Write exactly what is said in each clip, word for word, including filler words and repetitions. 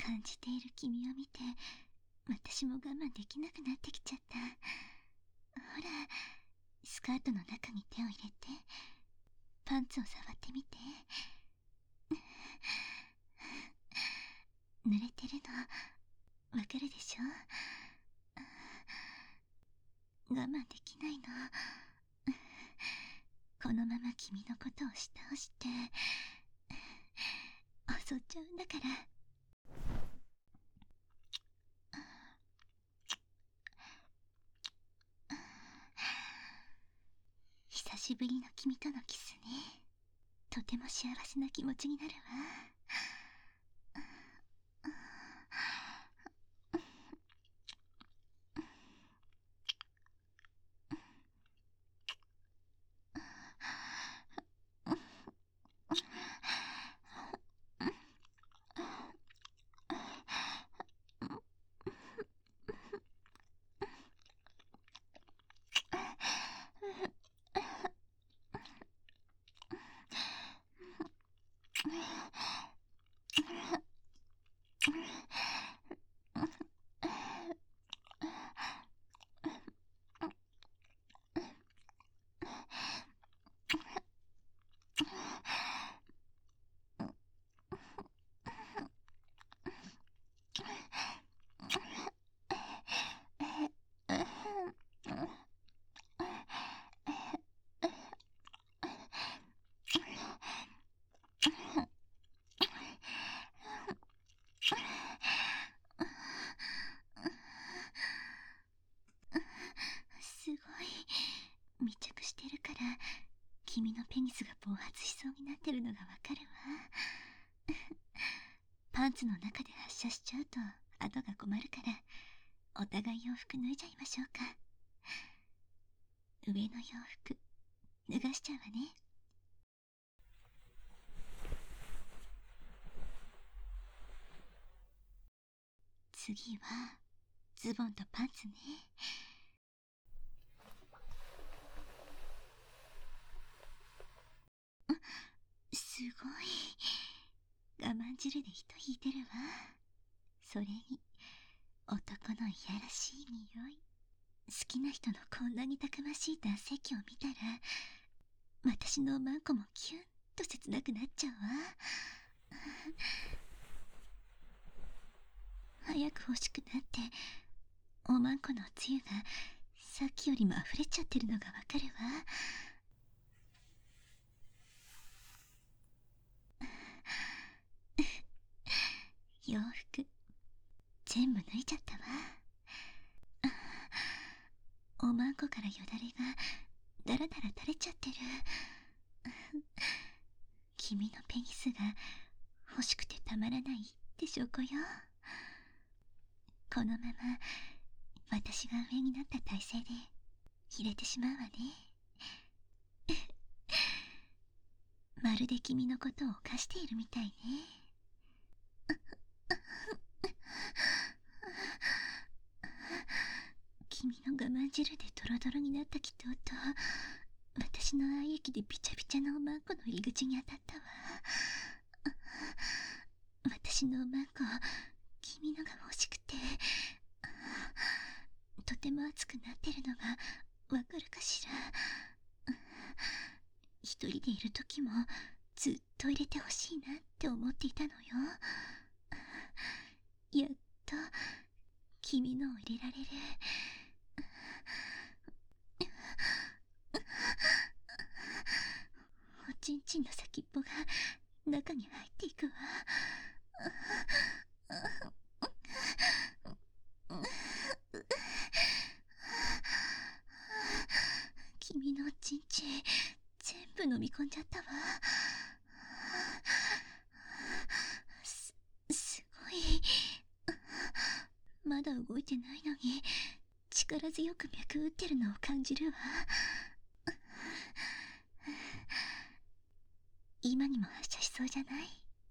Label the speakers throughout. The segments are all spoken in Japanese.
Speaker 1: 感じている君を見て、私も我慢できなくなってきちゃった。ほら、スカートの中に手を入れて、パンツを触ってみて。濡れてるの、わかるでしょ？我慢できないの。このまま君のことを押し倒して襲っちゃうんだから。久しぶりの君とのキスね。とても幸せな気持ちになるわ。すごい密着してるから、君のペニスが暴発しそうになってるのがわかるわ。パンツの中で発射しちゃうと後が困るから、お互い洋服脱いじゃいましょうか。上の洋服脱がしちゃうわね。次はズボンとパンツね。すごい我慢汁で糸引いてるわ。それに男のいやらしい匂い。好きな人のこんなにたくましい男性器を見たら、私のおまんこもキュンと切なくなっちゃうわ。早く欲しくなって、おまんこのつゆがさっきよりも溢れちゃってるのがわかるわ。洋服全部脱いじゃったわ。おまんこからよだれがだらだら垂れちゃってる。君のペニスが欲しくてたまらないって証拠よ。このまま私が上になった体勢で入れてしまうわね。まるで君のことを犯しているみたいね。君の我慢汁でドロドロになった祈祷と、私の愛液でビチャビチャのおまんこの入り口に当たったわ。私のおまんこ、君のが欲しくて、とても熱くなってるのがわかるかしら。一人でいる時もずっと入れてほしいなって思っていたのよ。やっと君のを入れられる。おちんちんの先っぽが中に入っていくわ。君のおちんちん全部飲み込んじゃったわ。す、すごい。まだ動いてないのに力強く脈打ってるのを感じるわ。今にも発射しそうじゃない？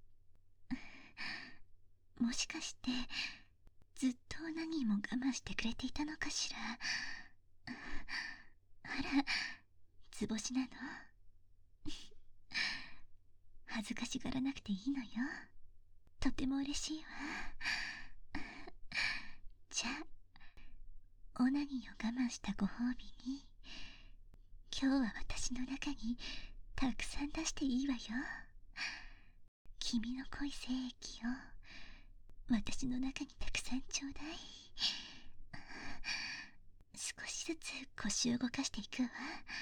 Speaker 1: もしかしてずっとオナニーも我慢してくれていたのかしら。あら、図星なの？恥ずかしがらなくていいのよ。とっても嬉しいわ。じゃあオナニーを我慢したご褒美に、今日は私の中にたくさん出していいわよ。君の濃い精液を私の中にたくさんちょうだい。少しずつ腰を動かしていくわ。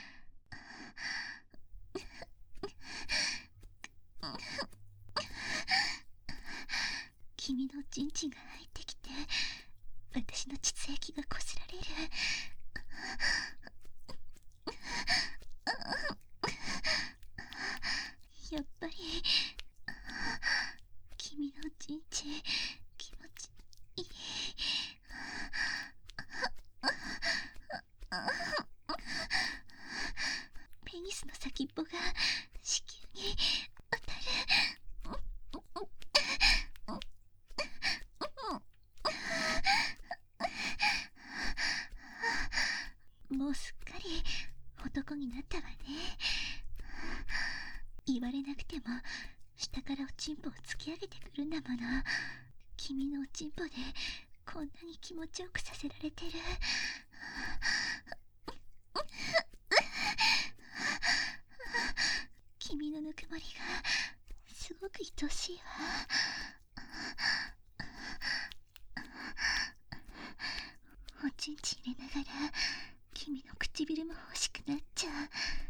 Speaker 1: 君のチンチンが入ってきて、私の膣液がこすられる。やっぱり君のチンチン気持ちいい。ペニスの先っぽが子宮に当たる。もうすっかり男になったわね。言われなくても下からおちんぽを突き上げてくるんだもの。君のおちんぽでこんなに気持ちよくさせられてる。君のぬくもりがすごく愛しいわ。おちんちん入れながら君の唇も欲しくなっちゃう。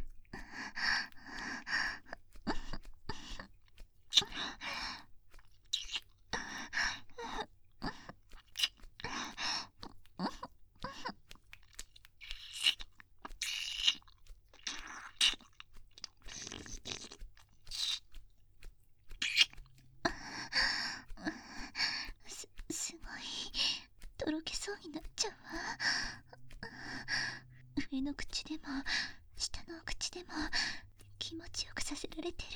Speaker 1: す、すごいとろけそうになっちゃうわ。上の口でも下のお口でも気持ちよくさせられてる。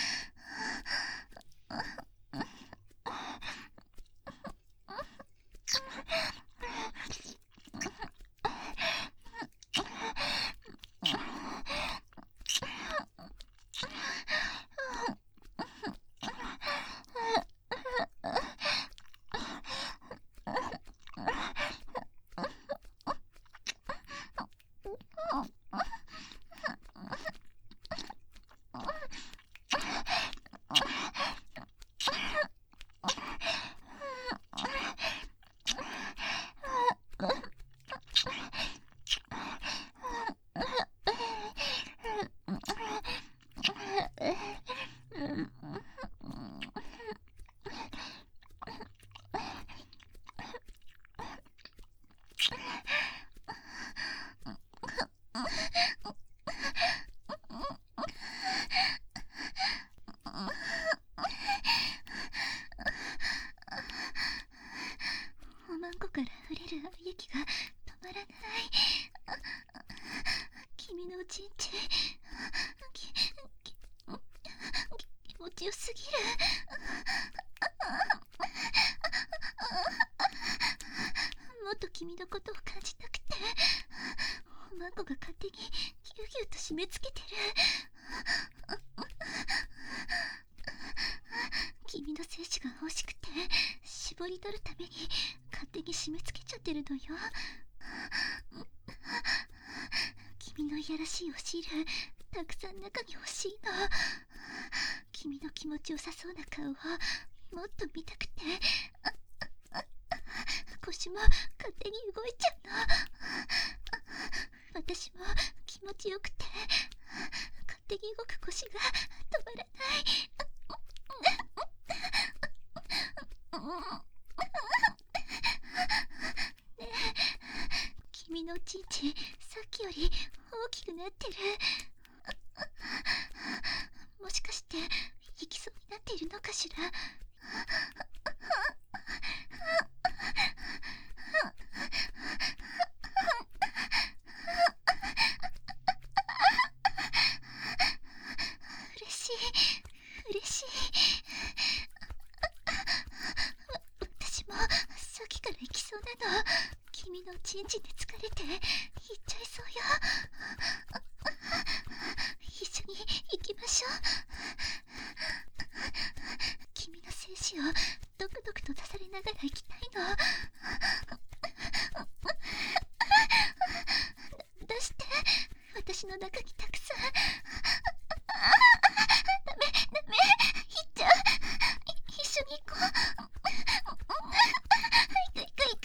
Speaker 1: おまんこから溢れる愛液が止まらない。君のおちんちんききき気持ちよすぎる。もっと君のことを感じたくて、おまんこが勝手にギュギュッと締め付けてる。君の精子が欲しくて絞り取るために勝手に締め付けちゃってるのよ。君のいやらしいお汁たくさん中に欲しいの。君の気持ちよさそうな顔をもっと見たくて、腰も勝手に動いちゃうの。私も気持ちよくて勝手に動く腰が止まらない。ねえ、君のおちんちんさっきより大きくなってる。もしかして行きそうになっているのかしら。嬉しい嬉しい。私もさっきから行きそうなの。君のおちんちんで疲れて行っちゃいそうよ。一緒に行きましょう。君の精子をドクドクと出されながら行きたいの。出して、私の中にたくさん。ダメダメ、ひっちゃん、一緒に行こう。行く行く行く。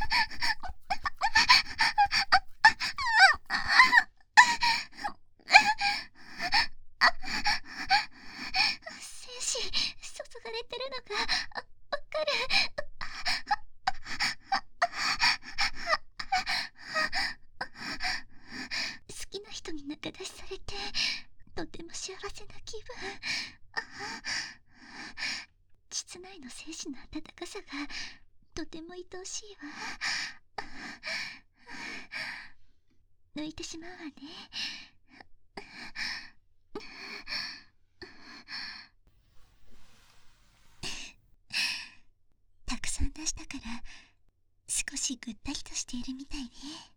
Speaker 1: 精子注がれてるのがわかる。好きな人に仲出しされてとても幸せな気分。膣内の精子の温かさがとても愛おしいわ。抜いてしまうわね。たくさん出したから少しぐったりとしているみたいね。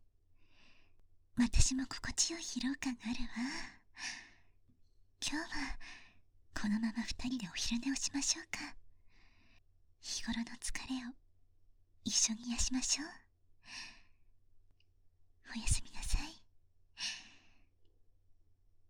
Speaker 1: 私も心地よい疲労感があるわ。今日はこのまま二人でお昼寝をしましょうか。日頃の疲れを一緒に癒しましょう。おやすみなさい。